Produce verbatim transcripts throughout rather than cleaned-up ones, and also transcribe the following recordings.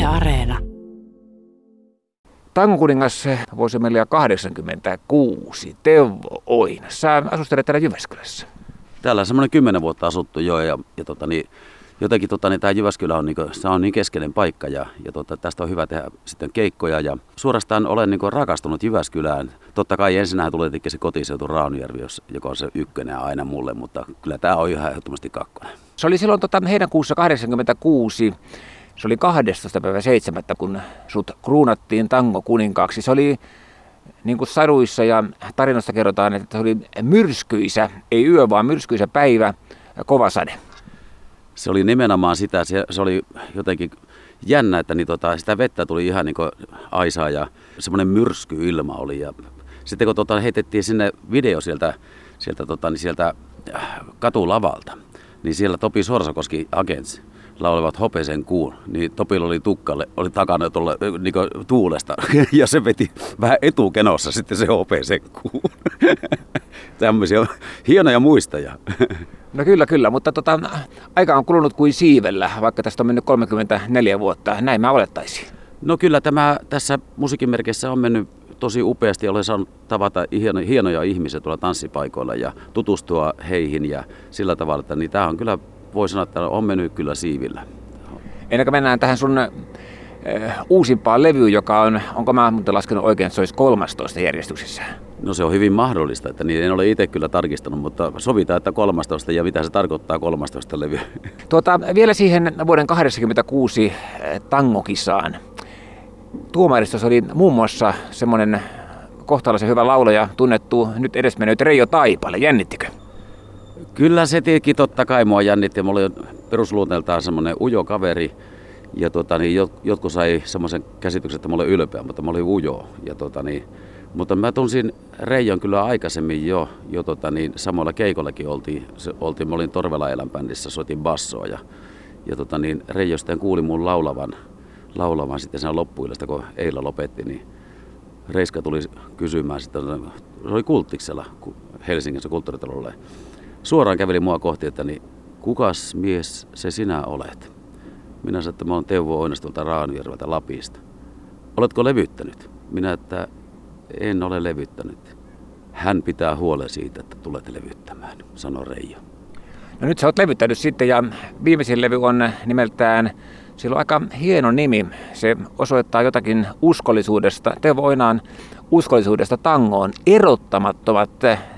Areena. Tangokuningas vuosimelia kahdeksankymmentäkuusi, Teuvo Oinas. Sä asustelet täällä Jyväskylässä. Täällä on semmoinen kymmenen vuotta asuttu jo ja, ja tota, niin, jotenkin tota, niin, tämä Jyväskylä on, niin kuin, se on niin keskeinen paikka ja, ja tota, tästä on hyvä tehdä sitten keikkoja. Ja suorastaan olen niin kuin, rakastunut Jyväskylään. Totta kai ensinnähän tulee se kotiseutu Raunijärvi, joka on se ykkönen aina mulle, mutta kyllä tämä on ihan ehdottomasti kakkonen. Se oli silloin tota, heinäkuussa kahdeksankymmentäkuusi. Se oli kahdestoista päivä seitsemättä, kun sut kruunattiin tango-kuninkaaksi. Se oli, niin kuin saduissa ja tarinoista kerrotaan, että se oli myrskyisä, ei yö, vaan myrskyisä päivä, kova sade. Se oli nimenomaan sitä, se, se oli jotenkin jännä, että niin tota, sitä vettä tuli ihan niin kuin aisaa ja semmoinen myrsky-ilma oli. Ja sitten kun tota, heitettiin sinne video sieltä, sieltä, tota, niin sieltä katulavalta, niin siellä Topi Sorsakoski Agents laulevat Hopeisen kuun, niin Topilla oli tukkalle, oli takana tuolla niin tuulesta ja se veti vähän etukenossa sitten se Hopeisen kuun. Tämmöisiä hienoja muistoja. No kyllä, kyllä, mutta tota, aika on kulunut kuin siivellä, vaikka tästä on mennyt kolmekymmentäneljä vuotta, näin mä olettaisin. No kyllä tämä tässä musiikin merkeissä on mennyt tosi upeasti, olen saanut tavata hienoja ihmisiä tuolla tanssipaikoilla ja tutustua heihin ja sillä tavalla, että niin tämä on kyllä, voi sanoa, että on mennyt kyllä siivillä. Ennen kuin mennään tähän sun äh, uusimpaan levyyn, joka on, onko mä muuten laskenut oikein, että se olisi kolmastoista järjestyksessä? No se on hyvin mahdollista, että niin en ole itse kyllä tarkistanut, mutta sovitaan, että kolmastoista ja mitä se tarkoittaa kolmastoista levyä. Tuota, vielä siihen vuoden kahdeksankymmentäkuusi tangokisaan. Tuomaristossa oli muun muassa semmoinen kohtalaisen hyvä laulaja, tunnettu nyt edesmennyt Reijo Taipale. Jännittikö? Kyllä se teki, totta kai mua jännitti. Mä olin perusluonteeltaan semmoinen ujo kaveri. Ja tota, niin, jotkut sai semmoisen käsityksen, että mä olin ylpeä, mutta mä olin ujo. Ja, tota, niin, mutta mä tunsin Reijon kyllä aikaisemmin jo, jo tota, niin, samoilla keikollakin oltiin. Se, oltiin mä olin Torvela-Elän bändissä, soitin bassoa. Ja, ja tota, niin, Reijo sitten kuuli mun laulavan, laulavan sitten sen loppuillasta, kun Eila lopetti. Niin Reiska tuli kysymään, sitten, se oli Kultiksella Helsingissä kulttuuritalolle. Suoraan käveli mua kohti, että niin, kukas mies se sinä olet? Minä sanoin, että mä oon Teuvo Oinas tuolta Raunijärveltä Lapista. Oletko levyttänyt? Minä, että en ole levyttänyt. Hän pitää huolen siitä, että tulet levyttämään, sanoi Reijo. No nyt sä oot levyttänyt sitten ja viimeisin levy on nimeltään, sillä on aika hieno nimi. Se osoittaa jotakin uskollisuudesta, Teuvo Oinaan uskollisuudesta tangoon. Erottamattomat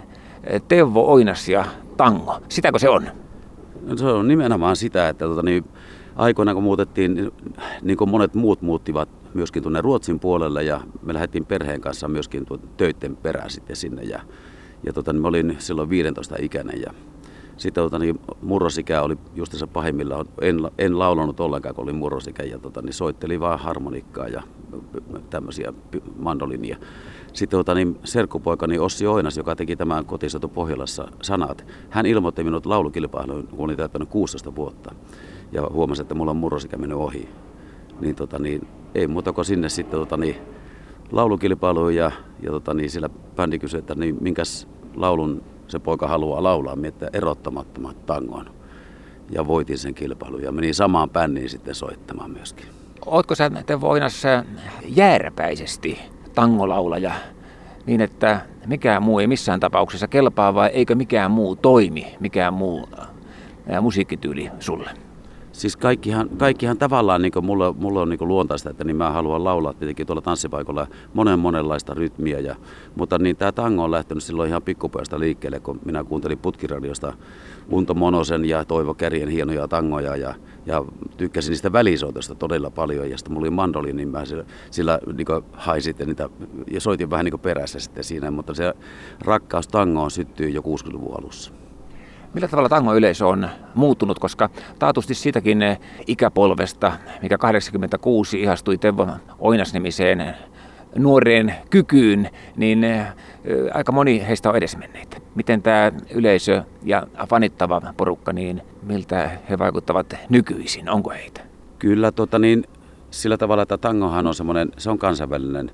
Teuvo Oinas ja tango. Sitäkö se on? No, se on nimenomaan sitä, että tota, niin, aikoinaan kun muutettiin, niin, niin kuin monet muut muuttivat myöskin tuonne Ruotsin puolelle ja me lähdettiin perheen kanssa myöskin töiden perään sitten sinne. Ja, ja tota, niin, mä olin silloin viisitoista ikäinen ja sitten tota, niin, murrosikä oli justiinsa pahimmillaan. En, en laulanut ollenkaan, kun olin murrosikä ja tota, niin, soittelin vaan harmonikkaa ja tämmöisiä mandolinia. Sitten tota, niin, serkkupoikani Ossi Oinas, joka teki tämän Kotiseutu Pohjolassa sanat, hän ilmoitti minut laulukilpailuun, kun olin täyttänyt kuusitoista vuotta. Ja huomasi, että mulla on murrosikä mennyt ohi. Niin, tota, niin, ei muuta kuin sinne sitten tota, niin, laulukilpailuun ja, ja tota, niin, siellä bändi kysyi, että niin, minkäs laulun se poika haluaa laulaa, miettiä erottamattomat tangon. Ja voitin sen kilpailun ja menin samaan bändiin sitten soittamaan myöskin. Ootko sä Teuvo Oinas jääräpäisesti tangolaulaja niin, että mikään muu ei missään tapauksessa kelpaa vai eikö mikään muu toimi, mikään muu ää, musiikkityyli sulle? Siis kaikkihan, kaikkihan tavallaan niin mulla, mulla on niin luontaista, että niin mä haluan laulaa tietenkin tuolla tanssipaikoilla monen monenlaista rytmiä. Ja, mutta niin tämä tango on lähtenyt silloin ihan pikkupojasta liikkeelle, kun minä kuuntelin Putkiradiosta Unto Monosen ja Toivo Kärjen hienoja tangoja ja, ja tykkäsin niistä välisoitosta todella paljon. Ja sitten mulla oli mandoliini, niin mä sillä, sillä niin hain sitten niitä ja soitin vähän niin perässä sitten siinä, mutta se rakkaus tangoon syttyi jo kuusikymmentäluvun alussa. Millä tavalla tango-yleisö on muuttunut, koska taatusti siitäkin ikäpolvesta, mikä kahdeksankymmentäkuusi ihastui Teuvo Oinas-nimiseen nuoreen kykyyn, niin aika moni heistä on edesmenneitä. Miten tämä yleisö ja fanittava porukka, niin miltä he vaikuttavat nykyisin? Onko heitä? Kyllä, tota niin, sillä tavalla, että tangohan on semmoinen, se on kansainvälinen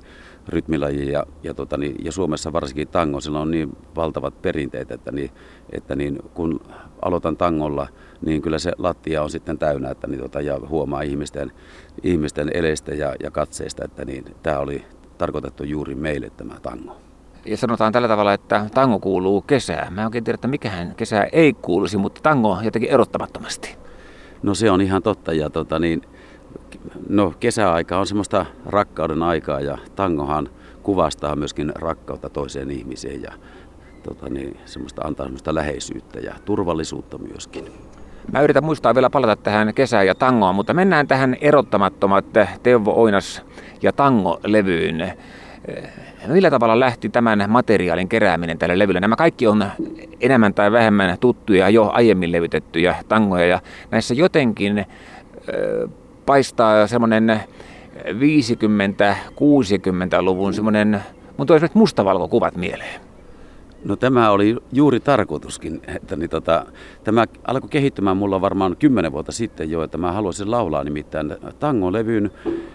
rytmilaji ja, ja, tota, niin, ja Suomessa varsinkin tango, sillä on niin valtavat perinteet, että, niin, että niin, kun aloitan tangolla, niin kyllä se lattia on sitten täynnä, että niin, tota, ja huomaa ihmisten, ihmisten eleistä ja, ja katseista, että niin, tämä oli tarkoitettu juuri meille tämä tango. Ja sanotaan tällä tavalla, että tango kuuluu kesään. Mä en oikein tiedä, että mikähän kesää ei kuuluisi, mutta tango jotenkin erottamattomasti. No se on ihan totta. Ja tota niin, no kesäaika on semmoista rakkauden aikaa ja tangohan kuvastaa myöskin rakkautta toiseen ihmiseen ja tota niin, semmoista, antaa semmoista läheisyyttä ja turvallisuutta myöskin. Mä yritän muistaa vielä palata tähän kesään ja tangoon, mutta mennään tähän erottamattomat Teuvo Oinas ja tango-levyyn. Millä tavalla lähti tämän materiaalin kerääminen tälle levylle? Nämä kaikki on enemmän tai vähemmän tuttuja, jo aiemmin levytettyjä tangoja, ja näissä jotenkin äh, paistaa semmoinen viisikymmentä-kuusikymmentäluvun semmoinen, mun tulee esimerkiksi mustavalkokuvat mieleen. No tämä oli juuri tarkoituskin, että niin tota, tämä alkoi kehittymään mulla varmaan kymmenen vuotta sitten jo, että mä haluaisin laulaa nimittäin tangolevyn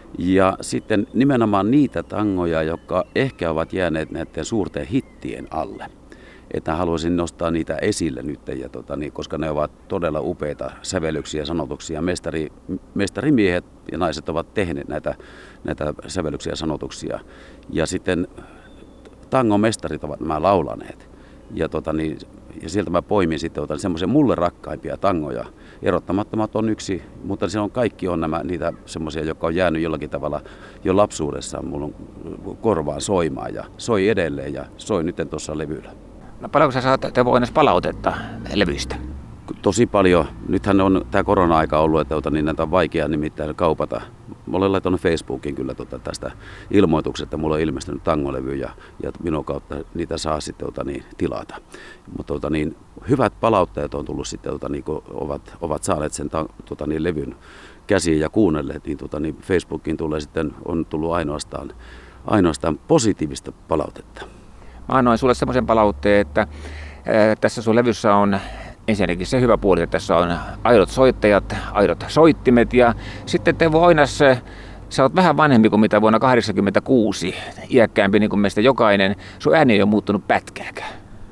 ja sitten nimenomaan niitä tangoja, jotka ehkä ovat jääneet näiden suurten hittien alle. Että haluaisin nostaa niitä esille nyt, ja tota, niin, koska ne ovat todella upeita sävellyksiä ja sanotuksia. Mestari, mestarimiehet ja naiset ovat tehneet näitä, näitä sävellyksiä ja sanotuksia. Ja sitten tangomestarit ovat nämä laulaneet. Ja, tota, niin, ja sieltä mä poimin sitten semmoisen mulle rakkaimpia tangoja. Erottamattomat on yksi, mutta se on, kaikki on nämä, niitä semmoisia, jotka on jäänyt jollakin tavalla jo lapsuudessaan mulla korvaan soimaan. Ja soi edelleen ja soi nyt tuossa levyllä. No paljonko sä saat Teuvo Oinas palautetta levyistä? Tosi paljon. Nythän on tämä korona-aika ollut, että ota, niin näitä on vaikea nimittäin kaupata. Mä olen laittanut Facebookiin kyllä tota, tästä ilmoituksesta, että mulla on ilmestynyt tangolevy ja, ja minun kautta niitä saa sitten ota, niin, tilata. Mutta tota, niin, hyvät palautteet on tullut sitten, tota, niin, kun ovat, ovat saaneet sen tota, niin, levyn käsiin ja kuunnelleet, niin, tota, niin Facebookiin tulee sitten, on tullut ainoastaan, ainoastaan positiivista palautetta. Mä annoin sulle semmoisen palautteen, että ää, tässä sun levyssä on ensinnäkin se hyvä puoli, että tässä on aidot soittajat, aidot soittimet ja sitten Teuvo Oinas, sä oot vähän vanhempi kuin mitä vuonna kahdeksankymmentäkuusi, iäkkäämpi niin kuin meistä jokainen. Sun ääni ei ole muuttunut pätkääkään.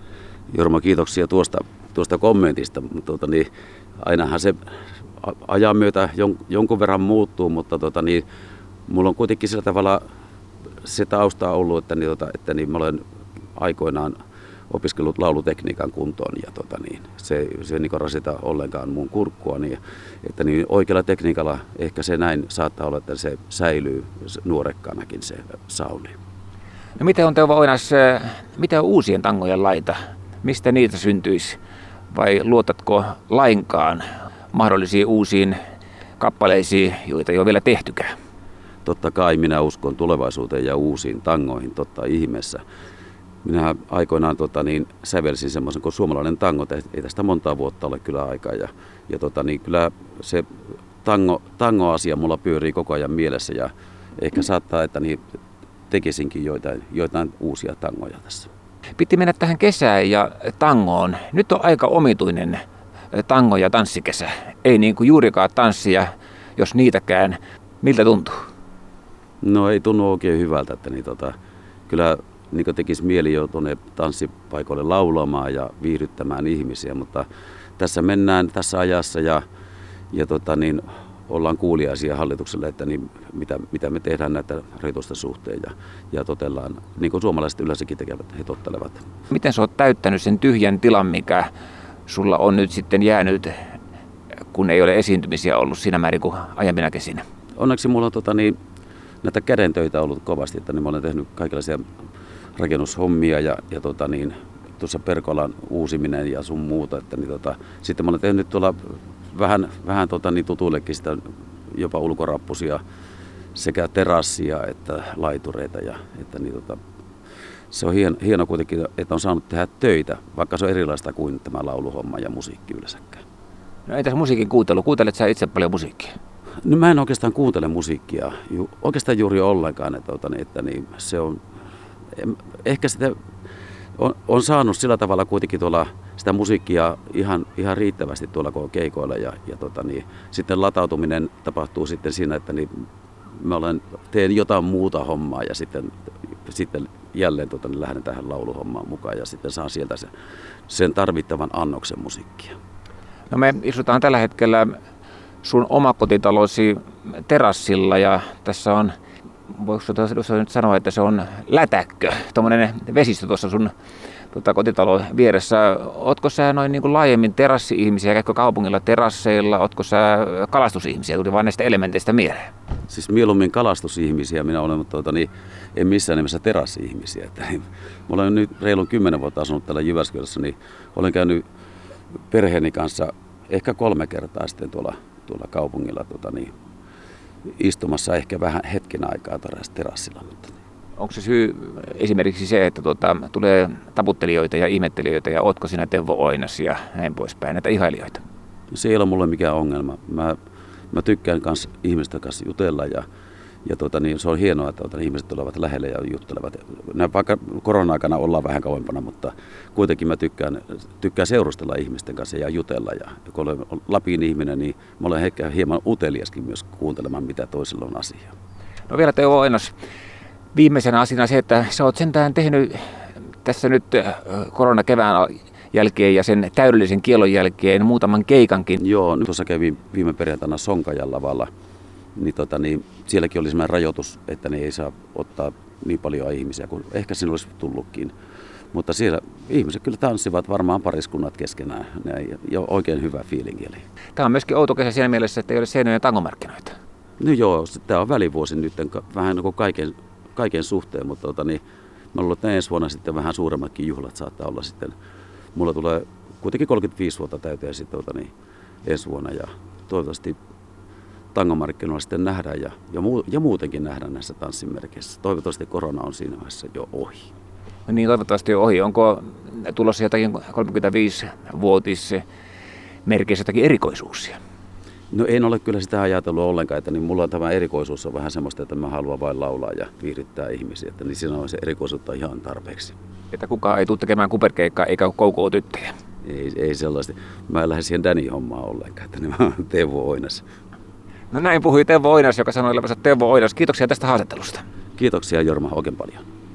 Jorma, kiitoksia tuosta, tuosta kommentista. Tuota, niin, ainahan se ajan myötä jon, jonkun verran muuttuu, mutta tuota, niin, mulla on kuitenkin sillä tavalla se tausta ollut, että, niin, tuota, että niin, mä olen aikoinaan opiskellut laulutekniikan kuntoon ja tota, niin, se, se ei niin rasita ollenkaan mun kurkkua, niin, että niin, oikealla tekniikalla ehkä se näin saattaa olla, että se säilyy nuorekkaanakin se soundi. No miten on Teuvo Oinas, mitä on uusien tangojen laita? Mistä niitä syntyisi? Vai luotatko lainkaan mahdollisiin uusiin kappaleisiin, joita ei ole vielä tehtykään? Totta kai minä uskon tulevaisuuteen ja uusiin tangoihin, totta ihmeessä. Minä aikoinaan tota, niin, sävelsin semmoisen kuin suomalainen tango, ei tästä montaa vuotta ole kyllä aikaa. Ja, ja tota, niin, kyllä se tango, tango-asia mulla pyörii koko ajan mielessä ja ehkä saattaa, että niin, tekisinkin joitain, joitain uusia tangoja tässä. Piti mennä tähän kesään ja tangoon. Nyt on aika omituinen tango- ja tanssikesä. Ei niin kuin juurikaan tanssia, jos niitäkään. Miltä tuntuu? No ei tunnu oikein hyvältä, että niin, tota, kyllä niin tekisi mieli jo tuonne tanssipaikoille laulamaan ja viihdyttämään ihmisiä, mutta tässä mennään tässä ajassa ja, ja tota, niin, ollaan kuuliaisia hallitukselle, että niin, mitä, mitä me tehdään näitä ritusten suhteen ja, ja totellaan, niin kuin suomalaiset yleensäkin tekevät, he tottelevat. Miten sä oot täyttänyt sen tyhjän tilan, mikä sulla on nyt sitten jäänyt, kun ei ole esiintymisiä ollut siinä määrin kuin aiempina kesinä? Onneksi mulla on tota, niin, näitä kädentöitä ollut kovasti, että niin mä olen tehnyt kaikenlaisia rakennushommia ja, ja tota niin, tuossa Perkolan uusiminen ja sun muuta. Että niin tota, sitten mä olen tehnyt tuolla vähän, vähän tota niin tutuillekin sitä jopa ulkorappusia sekä terassia että laitureita. Ja, että niin tota, se on hieno, hieno kuitenkin, että on saanut tehdä töitä, vaikka se on erilaista kuin tämä lauluhomma ja musiikki yleensäkään. No entäs musiikin kuuntelu? Kuuntelet sä itse paljon musiikkia? No mä en oikeastaan kuuntele musiikkia, ju, oikeastaan juuri ollenkaan, että, että niin, se on, ehkä sitä on, on saanut sillä tavalla kuitenkin tuolla sitä musiikkia ihan, ihan riittävästi tuolla kun on keikoilla ja, ja tota niin, sitten latautuminen tapahtuu sitten siinä, että niin mä olen, teen jotain muuta hommaa ja sitten sitten jälleen tota, niin lähden tähän lauluhommaan mukaan ja sitten saan sieltä sen, sen tarvittavan annoksen musiikkia. No me istutaan tällä hetkellä sun omakotitalosi terassilla ja tässä on, voiko tuossa nyt sanoa, että se on lätäkkö, tuommoinen vesistö tuossa sun tota, kotitalon vieressä. Ootko sä noin niin kuin laajemmin terassi-ihmisiä, käytkö kaupungilla terasseilla, ootko sä kalastusihmisiä, tuli vain näistä elementeistä mieleen? Siis mieluummin kalastusihmisiä minä olen, mutta tuota, niin, en missään nimessä terassi-ihmisiä. Että, niin, mä olen nyt reilun kymmenen vuotta asunut täällä Jyväskylässä, niin olen käynyt perheeni kanssa ehkä kolme kertaa sitten tuolla, tuolla kaupungilla tuota, niin, istumassa ehkä vähän hetken aikaa terassilla. Mutta, niin. Onko se syy esimerkiksi se, että tuota, tulee taputtelijoita ja ihmettelijöitä ja ootko sinä Teuvo Oinas ja näin poispäin, näitä ihailijoita? Se ei ole mulle mikään ongelma. Mä, mä tykkään kans ihmisten kanssa jutella ja, ja tuota, niin, se on hienoa, että tuota, ihmiset tulevat lähelle ja juttelevat. Vaikka korona-aikana ollaan vähän kauempana, mutta kuitenkin mä tykkään, tykkään seurustella ihmisten kanssa ja jutella. Ja kun olen Lapin ihminen, niin mä olen ehkä hieman uteliaskin myös kuuntelemaan, mitä toisella on asiaa. No vielä Teuvo Oinas. Viimeisenä asiana se, että sä oot sentään tehnyt tässä nyt koronakevään jälkeen ja sen täydellisen kiellon jälkeen muutaman keikankin. Joo, tuossa kävin viime perjantaina Sonkajan lavalla, niin, tota, niin sielläkin oli sellainen rajoitus, että ne ei saa ottaa niin paljon ihmisiä kuin ehkä siinä olisi tullutkin. Mutta siellä ihmiset kyllä tanssivat varmaan pariskunnat keskenään ja oikein hyvä fiilinki. Tämä on myöskin outo kesä siinä mielessä, että ei ole Seinäjoen tangomarkkinoita. No joo, tämä on välivuosi nyt vähän niin kuin kaiken, kaiken suhteen, mutta tota, niin, mä luulen, että ensi vuonna sitten vähän suuremmatkin juhlat saattaa olla sitten. Mulla tulee kuitenkin kolmekymmentäviisi vuotta täyteen sitten tota, niin, ensi vuonna ja toivottavasti tangomarkkinoilla sitten nähdään ja, ja, muu, ja muutenkin nähdään näissä tanssimerkeissä. Toivottavasti korona on siinä vaiheessa jo ohi. No niin, toivottavasti jo ohi. Onko tulossa jotakin kolmekymmentäviisivuotis merkeissä jotakin erikoisuuksia? No en ole kyllä sitä ajatellut ollenkaan, että niin mulla on tämä erikoisuus on vähän semmoista, että mä haluan vain laulaa ja viihdyttää ihmisiä, että niin siinä on se erikoisuutta ihan tarpeeksi. Että kukaan ei tule tekemään kuperkeikkaa eikä koukoo tyttöjä? Ei, ei sellaista. Mä en lähde siihen Danny-hommaan ollenkaan, että niin mä oon Teuvo Oinas. No näin puhui Teuvo Oinas, joka sanoi olevansa Teuvo Oinas. Kiitoksia tästä haastattelusta. Kiitoksia Jorma oikein paljon.